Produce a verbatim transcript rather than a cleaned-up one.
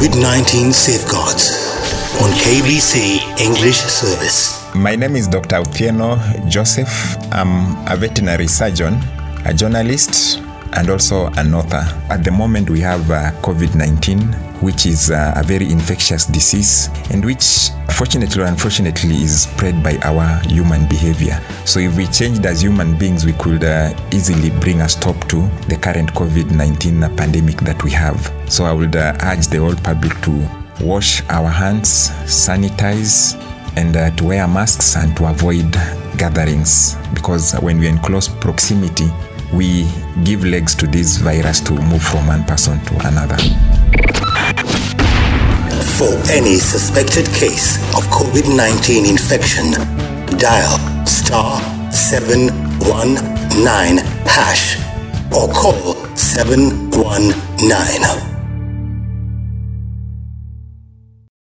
COVID nineteen Safeguards on K B C English Service. My name is Doctor Otieno Joseph. I'm a veterinary surgeon, a journalist, and also an author. At the moment, we have uh, COVID nineteen, which is uh, a very infectious disease, and which, fortunately or unfortunately, is spread by our human behavior. So if we changed as human beings, we could uh, easily bring a stop to the current COVID nineteen pandemic that we have. So I would uh, urge the whole public to wash our hands, sanitize, and uh, to wear masks and to avoid gatherings, because when we're in close proximity, we give legs to this virus to move from one person to another. For any suspected case of COVID nineteen infection, dial star seven one nine hash or call seven one nine.